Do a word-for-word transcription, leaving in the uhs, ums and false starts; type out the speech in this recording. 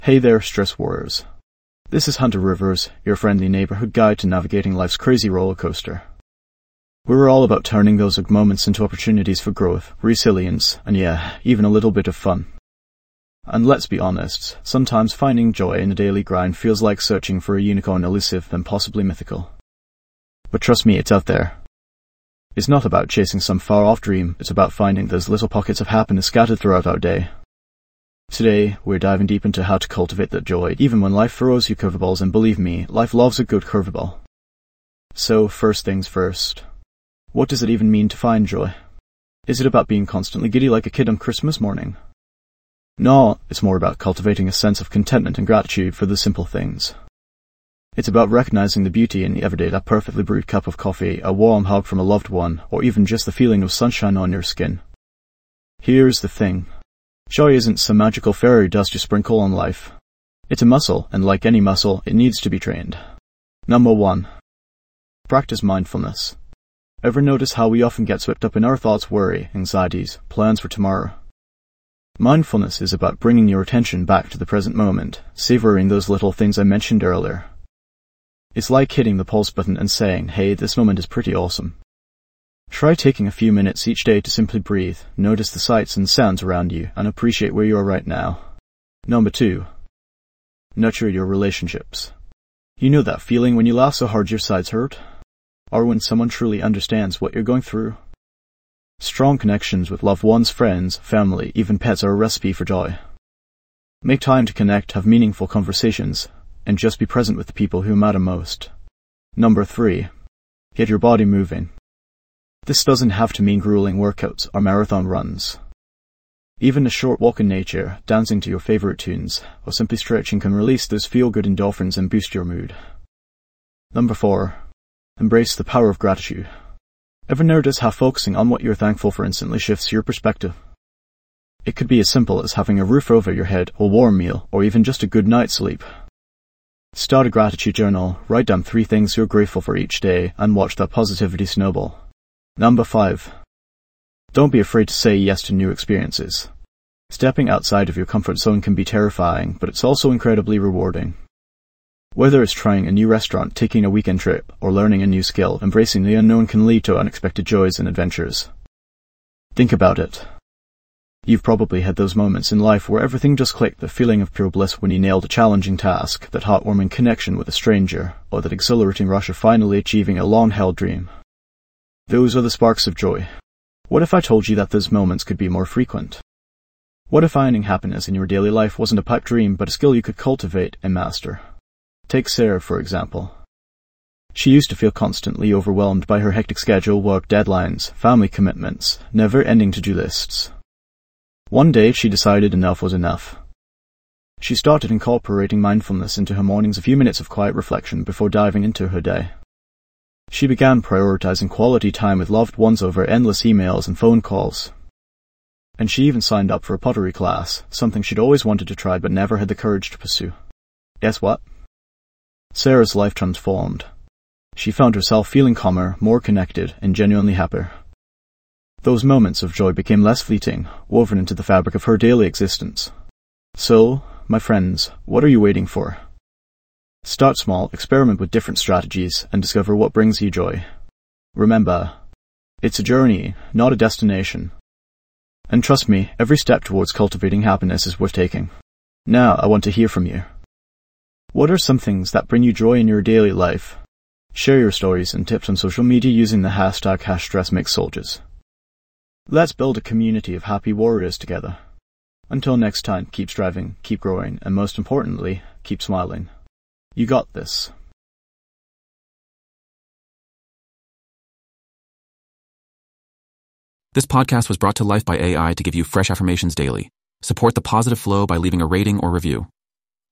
Hey there, stress warriors. This is Hunter Rivers, your friendly neighborhood guide to navigating life's crazy roller coaster. We're all about turning those moments into opportunities for growth, resilience, and yeah, even a little bit of fun. And let's be honest, sometimes finding joy in the daily grind feels like searching for a unicorn elusive and possibly mythical. But trust me, it's out there. It's not about chasing some far-off dream, it's about finding those little pockets of happiness scattered throughout our day. Today, we're diving deep into how to cultivate that joy, even when life throws you curveballs, and believe me, life loves a good curveball. So, first things first. What does it even mean to find joy? Is it about being constantly giddy like a kid on Christmas morning? No, it's more about cultivating a sense of contentment and gratitude for the simple things. It's about recognizing the beauty in the everyday, that perfectly brewed cup of coffee, a warm hug from a loved one, or even just the feeling of sunshine on your skin. Here's the thing. Joy isn't some magical fairy dust you sprinkle on life. It's a muscle, and like any muscle, it needs to be trained. Number one. Practice mindfulness. Ever notice how we often get swept up in our thoughts, worry, anxieties, plans for tomorrow? Mindfulness is about bringing your attention back to the present moment, savoring those little things I mentioned earlier. It's like hitting the pause button and saying, hey, this moment is pretty awesome. Try taking a few minutes each day to simply breathe, notice the sights and sounds around you, and appreciate where you are right now. Number two. Nurture your relationships. You know that feeling when you laugh so hard your sides hurt? Or when someone truly understands what you're going through? Strong connections with loved ones, friends, family, even pets are a recipe for joy. Make time to connect, have meaningful conversations, and just be present with the people who matter most. Number three. Get your body moving. This doesn't have to mean grueling workouts or marathon runs. Even a short walk in nature, dancing to your favorite tunes, or simply stretching can release those feel-good endorphins and boost your mood. Number four. Embrace the power of gratitude. Ever notice how focusing on what you're thankful for instantly shifts your perspective? It could be as simple as having a roof over your head, a warm meal, or even just a good night's sleep. Start a gratitude journal, write down three things you're grateful for each day, and watch that positivity snowball. Number five. Don't be afraid to say yes to new experiences. Stepping outside of your comfort zone can be terrifying, but it's also incredibly rewarding. Whether it's trying a new restaurant, taking a weekend trip, or learning a new skill, embracing the unknown can lead to unexpected joys and adventures. Think about it. You've probably had those moments in life where everything just clicked, the feeling of pure bliss when you nailed a challenging task, that heartwarming connection with a stranger, or that exhilarating rush of finally achieving a long-held dream. Those are the sparks of joy. What if I told you that those moments could be more frequent? What if finding happiness in your daily life wasn't a pipe dream, but a skill you could cultivate and master? Take Sarah, for example. She used to feel constantly overwhelmed by her hectic schedule, work deadlines, family commitments, never-ending to-do lists. One day, she decided enough was enough. She started incorporating mindfulness into her mornings, a few minutes of quiet reflection before diving into her day. She began prioritizing quality time with loved ones over endless emails and phone calls. And she even signed up for a pottery class, something she'd always wanted to try but never had the courage to pursue. Guess what? Sarah's life transformed. She found herself feeling calmer, more connected, and genuinely happier. Those moments of joy became less fleeting, woven into the fabric of her daily existence. So, my friends, what are you waiting for? Start small, experiment with different strategies, and discover what brings you joy. Remember, it's a journey, not a destination. And trust me, every step towards cultivating happiness is worth taking. Now, I want to hear from you. What are some things that bring you joy in your daily life? Share your stories and tips on social media using the hashtag HashStressMakesSoldiers. Let's build a community of happy warriors together. Until next time, keep striving, keep growing, and most importantly, keep smiling. You got this. This podcast was brought to life by A I to give you fresh affirmations daily. Support the positive flow by leaving a rating or review.